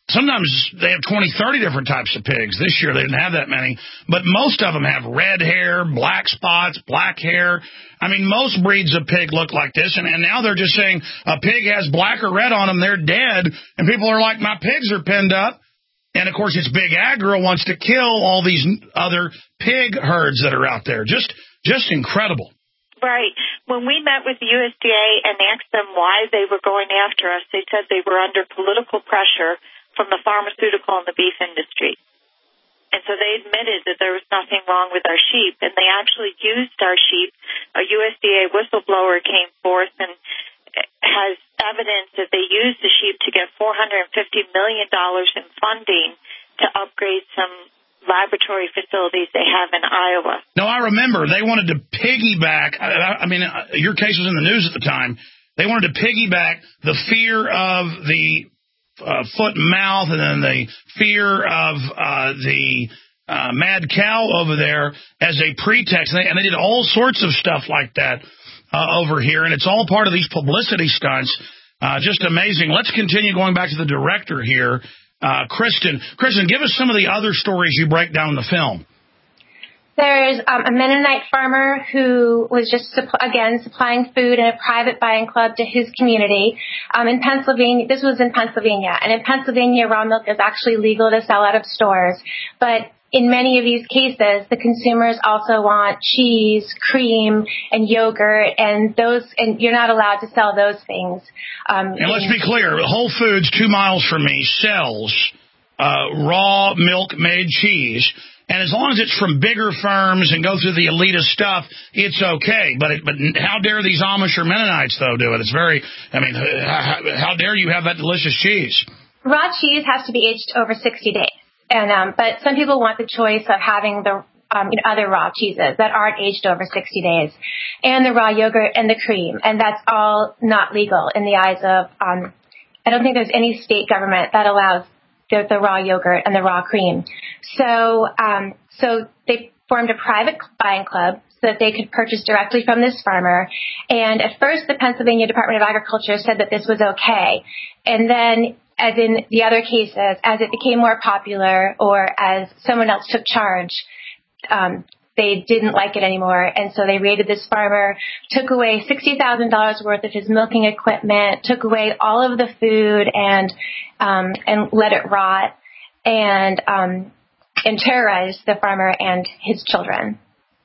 Sometimes they have twenty, thirty different types of pigs. This year they didn't have that many, but most of them have red hair, black spots, black hair. I mean, most breeds of pig look like this, and, and now they're just saying a pig has black or red on them, they're dead, and people are like, my pigs are pinned up. And, of course, it's Big Ag Girl wants to kill all these other pig herds that are out there. Just just incredible. Right. When we met with the U S D A and asked them why they were going after us, they said they were under political pressure from the pharmaceutical and the beef industry. And so they admitted that there was nothing wrong with our sheep, and they actually used our sheep. A U S D A whistleblower came forth and has evidence that they used the sheep to get four hundred fifty million dollars in funding to upgrade some laboratory facilities they have in Iowa. No, I remember they wanted to piggyback. I, I mean, your case was in the news at the time. They wanted to piggyback the fear of the uh, foot and mouth, and then the fear of uh, the uh, mad cow over there as a pretext. And they, and they did all sorts of stuff like that uh, over here, and it's all part of these publicity stunts. Uh, just amazing. Let's continue going back to the director here. Uh, Kristen, Kristen, give us some of the other stories you break down in the film. There's um, a Mennonite farmer who was just, supp- again, supplying food in a private buying club to his community. Um, in Pennsylvania, this was in Pennsylvania, and in Pennsylvania, raw milk is actually legal to sell out of stores. But in many of these cases, the consumers also want cheese, cream, and yogurt, and those, and you're not allowed to sell those things. Um, and let's be clear, Whole Foods, two miles from me, sells uh, raw milk-made cheese, and as long as it's from bigger firms and go through the elitist stuff, it's okay. But it, but how dare these Amish or Mennonites, though, do it? It's very, I mean, how, how dare you have that delicious cheese? Raw cheese has to be aged over sixty days. And um, but some people want the choice of having the um, you know, other raw cheeses that aren't aged over sixty days, and the raw yogurt and the cream, and that's all not legal in the eyes of. Um, I don't think there's any state government that allows the, the raw yogurt and the raw cream. So um, so they formed a private buying club so that they could purchase directly from this farmer. And at first, the Pennsylvania Department of Agriculture said that this was okay, and then, as in the other cases, as it became more popular or as someone else took charge, um, they didn't like it anymore. And so they raided this farmer, took away sixty thousand dollars worth of his milking equipment, took away all of the food and um, and let it rot, and um, and terrorized the farmer and his children.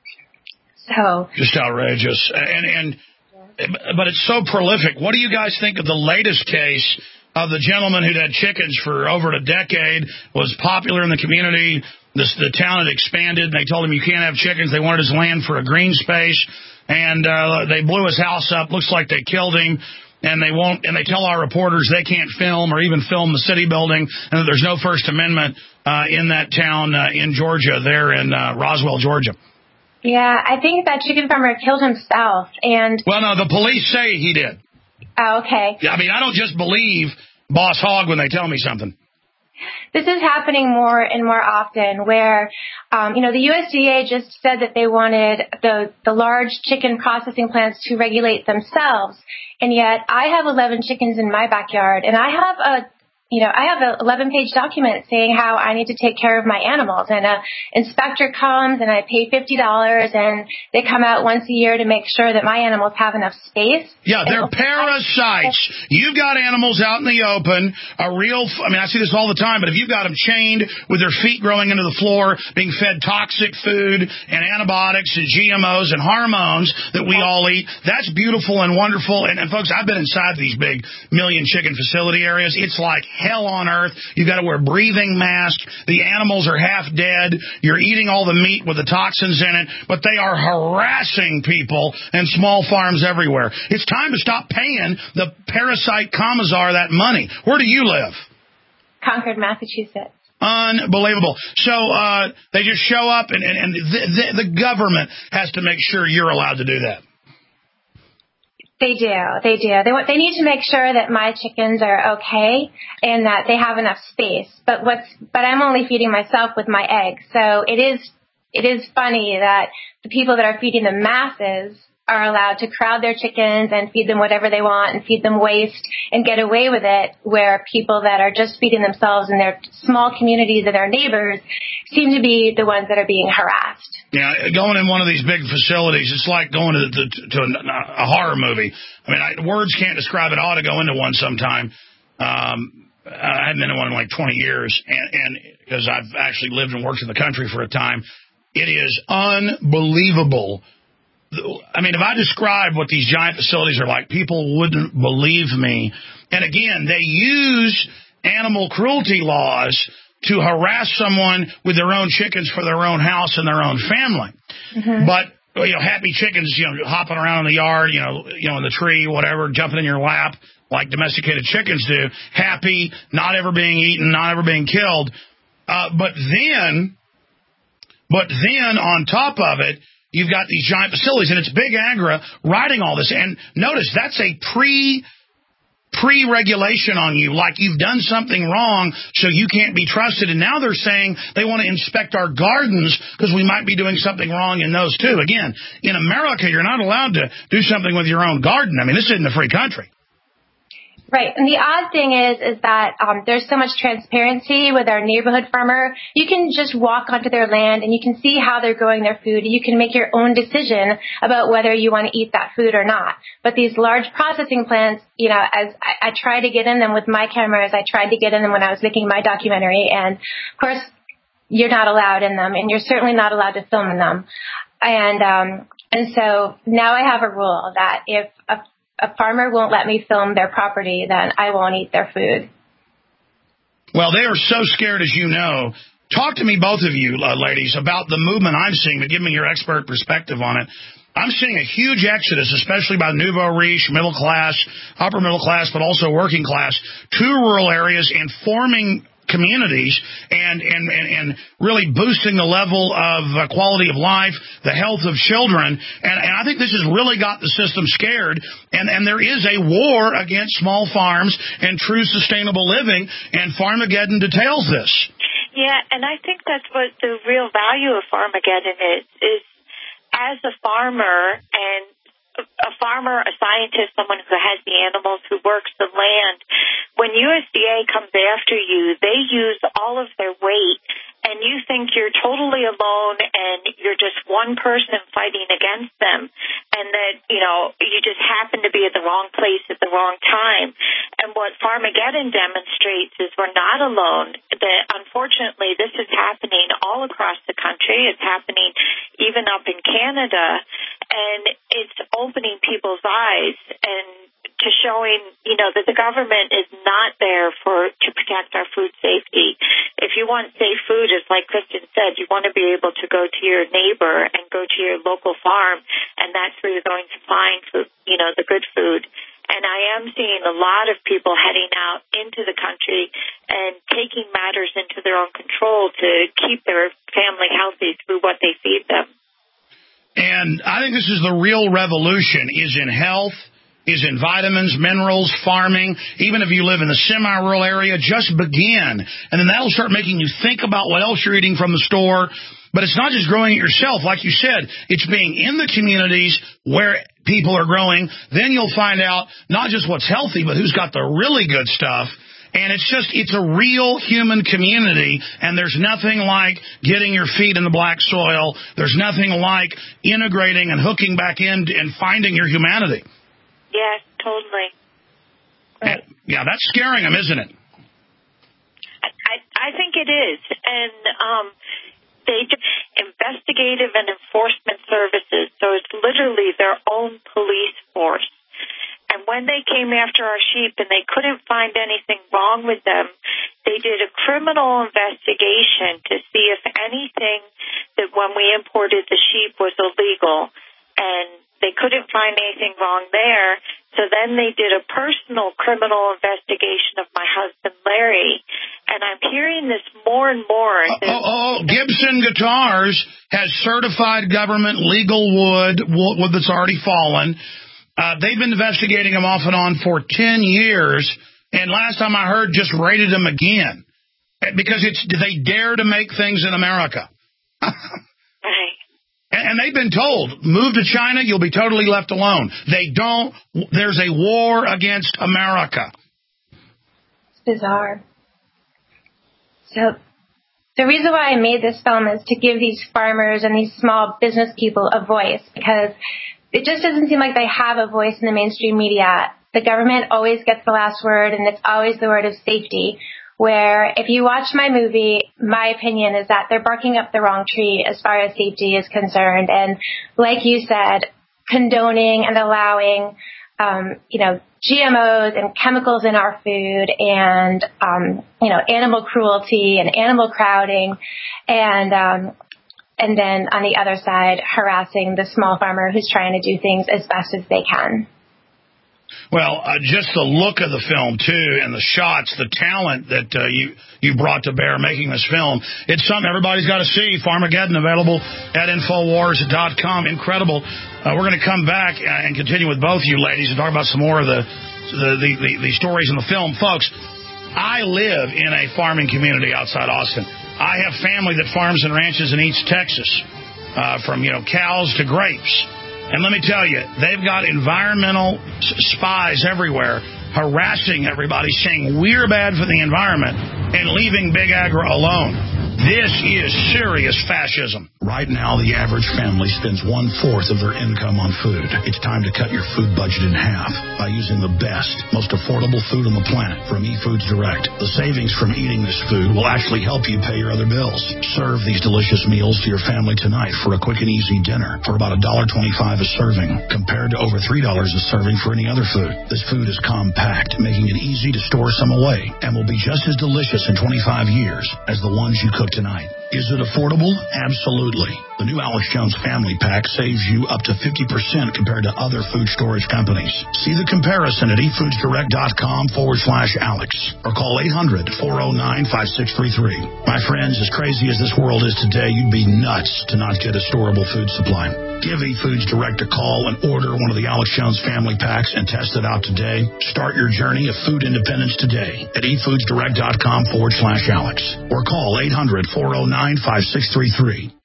So just outrageous. And, and but it's so prolific. What do you guys think of the latest case of the gentleman who'd had chickens for over a decade, was popular in the community? This, the town had expanded, and they told him you can't have chickens. They wanted his land for a green space, and uh, they blew his house up. Looks like they killed him, and they won't. And they tell our reporters they can't film or even film the city building, and that there's no First Amendment uh, in that town uh, in Georgia, there in uh, Roswell, Georgia. Yeah, I think that chicken farmer killed himself. And well, no, the police say he did. Oh, okay. Yeah, I mean, I don't just believe Boss Hogg when they tell me something. This is happening more and more often where, um, you know, the U S D A just said that they wanted the, the large chicken processing plants to regulate themselves. And yet I have eleven chickens in my backyard, and I have a You know, I have an eleven-page document saying how I need to take care of my animals, and an inspector comes, and I pay fifty dollars, and they come out once a year to make sure that my animals have enough space. Yeah, they're parasites. You've got animals out in the open, a real, I mean, I see this all the time, but if you've got them chained with their feet growing into the floor, being fed toxic food and antibiotics and G M Os and hormones that we all eat, that's beautiful and wonderful. And, and folks, I've been inside these big million chicken facility areas. It's like hell on earth. You've got to wear breathing masks. The animals are half dead. You're eating all the meat with the toxins in it, but they are harassing people and small farms everywhere. It's time to stop paying the parasite commissar that money. Where do you live? Concord, Massachusetts. Unbelievable. So uh, they just show up, and, and, and the, the, the government has to make sure you're allowed to do that. They do. They do. They want, they need to make sure that my chickens are okay and that they have enough space. But what's but I'm only feeding myself with my eggs. So it is it is funny that the people that are feeding the masses are allowed to crowd their chickens and feed them whatever they want and feed them waste and get away with it, where people that are just feeding themselves in their small communities and their neighbors seem to be the ones that are being harassed. Yeah, going in one of these big facilities, it's like going to, to, to a, a horror movie. I mean, I, words can't describe it. I ought to go into one sometime. Um, I haven't been in one in like twenty years, and, and because I've actually lived and worked in the country for a time. It is unbelievable. I mean, if I describe what these giant facilities are like, people wouldn't believe me. And again, they use animal cruelty laws to harass someone with their own chickens for their own house and their own family. Mm-hmm. But, you know, happy chickens, you know, hopping around in the yard, you know, you know, in the tree, whatever, jumping in your lap like domesticated chickens do, happy, not ever being eaten, not ever being killed. Uh, but then, but then on top of it, you've got these giant facilities, and it's Big Agra writing all this. And notice, that's a pre, pre-regulation on you, like you've done something wrong, so you can't be trusted. And now they're saying they want to inspect our gardens because we might be doing something wrong in those, too. Again, in America, you're not allowed to do something with your own garden. I mean, this isn't a free country. Right. And the odd thing is, is that um, there's so much transparency with our neighborhood farmer. You can just walk onto their land and you can see how they're growing their food. You can make your own decision about whether you want to eat that food or not. But these large processing plants, you know, as I, I try to get in them with my cameras, I tried to get in them when I was making my documentary. And, of course, you're not allowed in them, and you're certainly not allowed to film in them. And, um, and so now I have a rule that if a a farmer won't let me film their property, then I won't eat their food. Well, they are so scared, as you know. Talk to me, both of you, uh, ladies, about the movement I'm seeing, but give me your expert perspective on it. I'm seeing a huge exodus, especially by the nouveau riche, middle class, upper middle class, but also working class, to rural areas and forming communities and, and, and, and really boosting the level of uh, quality of life, the health of children. And, and I think this has really got the system scared. And, and there is a war against small farms and true sustainable living. And Farmageddon details this. Yeah, and I think that's what the real value of Farmageddon is, is as a farmer and a farmer, a scientist, someone who has the animals, who works the land, when U S D A comes after you, they use all of their weight, and you think you're totally alone and you're just one person fighting against them, and that, you know, you just happen to be at the wrong place at the wrong time. And what Farmageddon demonstrates is we're not alone, that unfortunately this is happening all across the country. It's happening even up in Canada, and it's opening people's eyes and to showing, you know, that the government is not there for to protect our food safety. If you want safe food, as like Kristen said, you want to be able to go to your neighbor and go to your local farm, and that's where you're going to find food, you know, the good food. And I am seeing a lot of people heading out into the country and taking matters into their own control to keep their family healthy through what they feed them. And I think this is the real revolution, is in health, is in vitamins, minerals, farming. Even if you live in the semi-rural area, just begin. And then that'll start making you think about what else you're eating from the store. But it's not just growing it yourself. Like you said, it's being in the communities where people are growing. Then you'll find out not just what's healthy, but who's got the really good stuff. And it's just, it's a real human community, and there's nothing like getting your feet in the black soil. There's nothing like integrating and hooking back in and finding your humanity. Yes, totally. And, yeah, that's scaring them, isn't it? I, I think it is. And um, they do investigative and enforcement services, so it's literally their own police force. And when they came after our sheep and they couldn't find anything wrong with them, they did a criminal investigation to see if anything that when we imported the sheep was illegal. And they couldn't find anything wrong there. So then they did a personal criminal investigation of my husband, Larry. And I'm hearing this more and more. Oh, oh, oh, Gibson Guitars has certified government legal wood, wood that's already fallen. Uh, they've been investigating them off and on for ten years, and last time I heard, just raided them again. Because it's they dare to make things in America. Right. And, And they've been told, move to China, you'll be totally left alone. They don't, there's a war against America. It's bizarre. So the reason why I made this film is to give these farmers and these small business people a voice, because it just doesn't seem like they have a voice in the mainstream media. The government always gets the last word, and it's always the word of safety, where if you watch my movie, my opinion is that they're barking up the wrong tree as far as safety is concerned. And like you said, condoning and allowing, um, you know, G M Os and chemicals in our food and, um, you know, animal cruelty and animal crowding, and um, and then on the other side, harassing the small farmer who's trying to do things as best as they can. Well, uh, just the look of the film, too, and the shots, the talent that uh, you, you brought to bear making this film, it's something everybody's got to see. Farmageddon, available at Infowars dot com. Incredible. Uh, we're going to come back and continue with both you ladies and talk about some more of the the, the, the, the stories in the film. Folks, I live in a farming community outside Austin. I have family that farms and ranches in East Texas, uh, from, you know, cows to grapes. And let me tell you, they've got environmental spies everywhere harassing everybody, saying we're bad for the environment and leaving Big Agri alone. This is serious fascism. Right now, the average family spends one-fourth of their income on food. It's time to cut your food budget in half by using the best, most affordable food on the planet from eFoods Direct. The savings from eating this food will actually help you pay your other bills. Serve these delicious meals to your family tonight for a quick and easy dinner for about one dollar twenty-five a serving, compared to over three dollars a serving for any other food. This food is compact, making it easy to store some away, and will be just as delicious in twenty-five years as the ones you cook tonight. Is it affordable? Absolutely. The new Alex Jones Family Pack saves you up to fifty percent compared to other food storage companies. See the comparison at eFoodsDirect.com forward slash Alex or call eight hundred, four oh nine, five six three three. My friends, as crazy as this world is today, you'd be nuts to not get a storable food supply. Give eFoods Direct a call and order one of the Alex Jones Family Packs and test it out today. Start your journey of food independence today at eFoodsDirect.com forward slash Alex or call eight hundred, four oh nine, five six three three.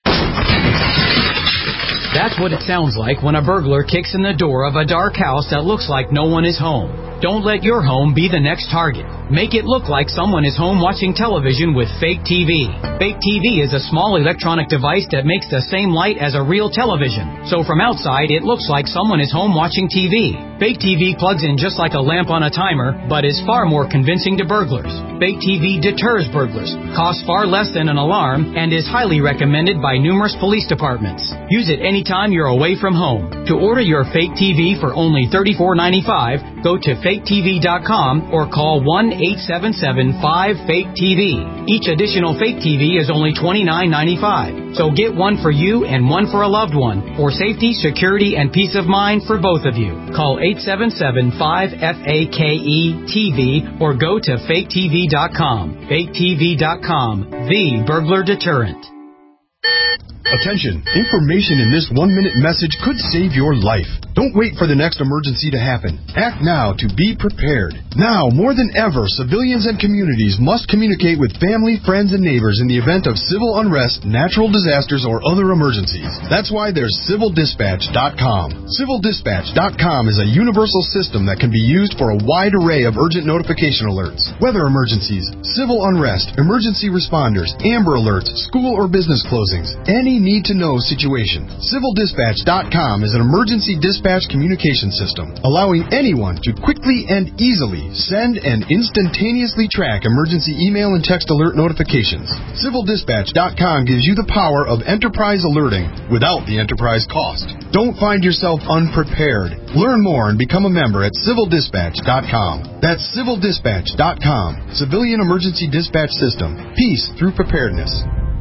That's what it sounds like when a burglar kicks in the door of a dark house that looks like no one is home. Don't let your home be the next target. Make it look like someone is home watching television with Fake T V. Fake T V is a small electronic device that makes the same light as a real television. So from outside, it looks like someone is home watching T V. Fake T V plugs in just like a lamp on a timer, but is far more convincing to burglars. Fake T V deters burglars, costs far less than an alarm, and is highly recommended by numerous police departments. Use it anytime you're away from home. To order your Fake T V for only thirty-four ninety-five, go to fake T V dot com or call one eight seven seven, five, fake T V. Each additional Fake T V is only twenty-nine ninety-five. So get one for you and one for a loved one, for safety, security, and peace of mind for both of you. Call eight seven seven, five, F A K E T V or go to fake T V dot com. fake T V dot com, the burglar deterrent. Attention! Information in this one-minute message could save your life. Don't wait for the next emergency to happen. Act now to be prepared. Now, more than ever, civilians and communities must communicate with family, friends, and neighbors in the event of civil unrest, natural disasters, or other emergencies. That's why there's Civil Dispatch dot com. Civil Dispatch dot com is a universal system that can be used for a wide array of urgent notification alerts. Weather emergencies, civil unrest, emergency responders, Amber Alerts, school or business closings, any need-to-know situation. Civil Dispatch dot com is an emergency dispatch communication system, allowing anyone to quickly and easily send and instantaneously track emergency email and text alert notifications. Civil Dispatch dot com gives you the power of enterprise alerting without the enterprise cost. Don't find yourself unprepared. Learn more and become a member at Civil Dispatch dot com. That's Civil Dispatch dot com. Civilian Emergency Dispatch System. Peace through preparedness.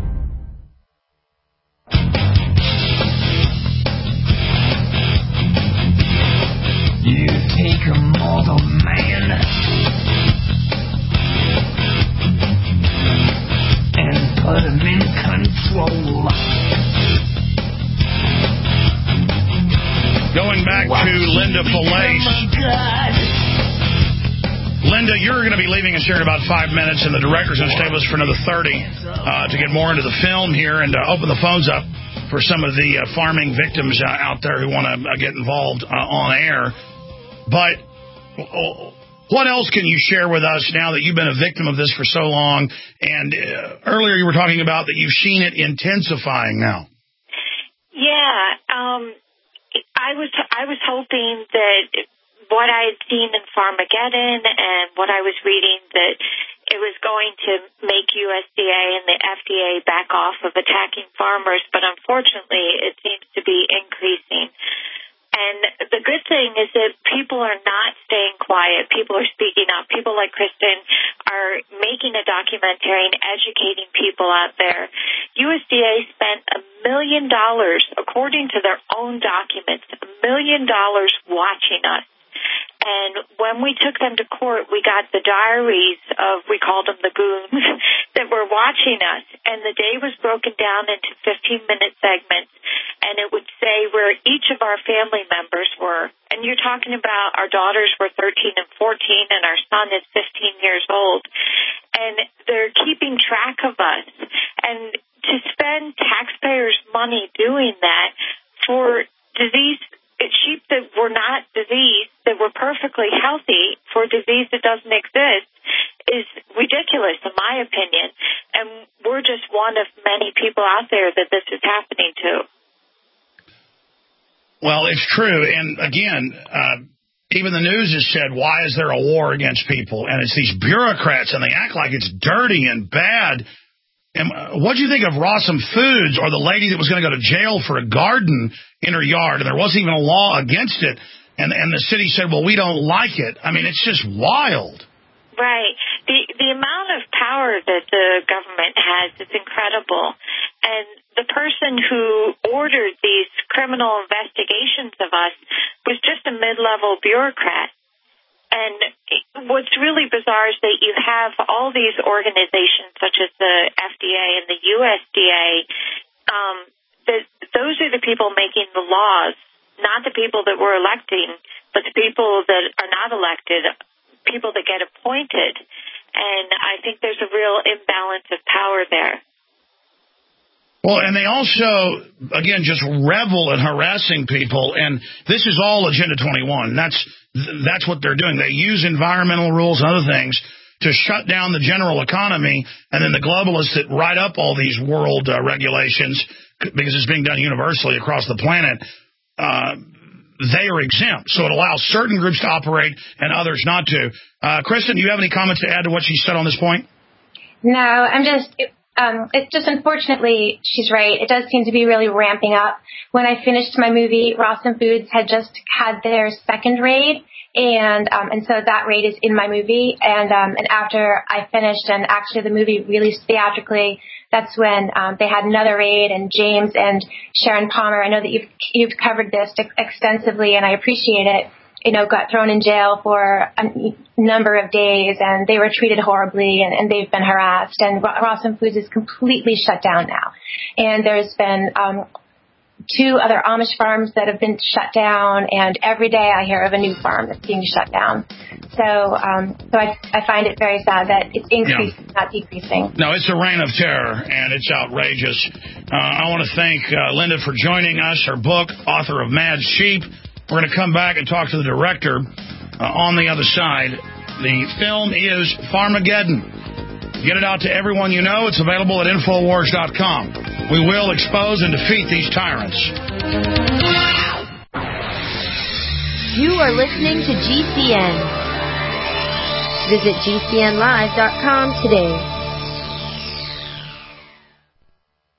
You take a mortal man and put him in control. Going back to Linda Felice. Linda, you're going to be leaving us here in about five minutes, and the director's going to stay with us for another thirty uh, to get more into the film here and uh, open the phones up. for some of the uh, farming victims uh, out there who want to uh, get involved uh, on air. But uh, what else can you share with us now that you've been a victim of this for so long? And uh, earlier you were talking about that you've seen it intensifying now. Yeah, um, I was I was hoping that what I had seen in Farmageddon and what I was reading, that it was going to make U S D A and the F D A back off of attacking farmers, but unfortunately it seems to be increasing. And the good thing is that people are not staying quiet. People are speaking up. People like Kristen are making a documentary and educating people out there. U S D A spent a million dollars, according to their own documents, a million dollars watching us. And when we took them to court, we got the diaries of, we called them the goons, that were watching us. And the day was broken down into fifteen-minute segments. And it would say where each of our family members were. And you're talking about our daughters were thirteen and fourteen, and our son is fifteen years old. And they're keeping track of us. And to spend taxpayers' money doing that for disease, sheep that were not diseased, that were perfectly healthy for disease that doesn't exist, is ridiculous, in my opinion. And we're just one of many people out there that this is happening to. Well, it's true. And again, uh, even the news has said, why is there a war against people? And it's these bureaucrats, and they act like it's dirty and bad. And what do you think of Rawsome Foods, or the lady that was going to go to jail for a garden in her yard, and there wasn't even a law against it, and and the city said, well, we don't like it. I mean, it's just wild. Right. The the amount of power that the government has is incredible. And the person who ordered these criminal investigations of us was just a mid-level bureaucrat. And what's really bizarre is that you have all these organizations such as the F D A and the U S D A. Um, that those are the people making the laws, not the people that we're electing, but the people that are not elected, people that get appointed. And I think there's a real imbalance of power there. Well, and they also, again, just revel in harassing people. And this is all Agenda twenty-one. That's that's what they're doing. They use environmental rules and other things to shut down the general economy. And then the globalists that write up all these world uh, regulations, because it's being done universally across the planet, uh, they are exempt. So it allows certain groups to operate and others not to. Uh, Kristen, do you have any comments to add to what she said on this point? No, I'm just... It- Um, it's just, unfortunately, she's right. It does seem to be really ramping up. When I finished my movie, Rawsome Foods had just had their second raid, and um, and so that raid is in my movie. And um, and after I finished, and actually the movie released theatrically, that's when um, they had another raid. And James and Sharon Palmer, I know that you've you've covered this extensively, and I appreciate it. You know, got thrown in jail for a number of days, and they were treated horribly, and, and they've been harassed. And Rawsome Foods is completely shut down now. And there's been um, two other Amish farms that have been shut down, and every day I hear of a new farm that's being shut down. So, um, so I, I find it very sad that it's increasing, yeah. not decreasing. No, it's a reign of terror, and it's outrageous. Uh, I want to thank uh, Linda for joining us. Her book, author of Mad Sheep. We're going to come back and talk to the director uh, on the other side. The film is Farmageddon. Get it out to everyone you know. It's available at Infowars dot com. We will expose and defeat these tyrants. You are listening to G C N. Visit G C N live dot com today.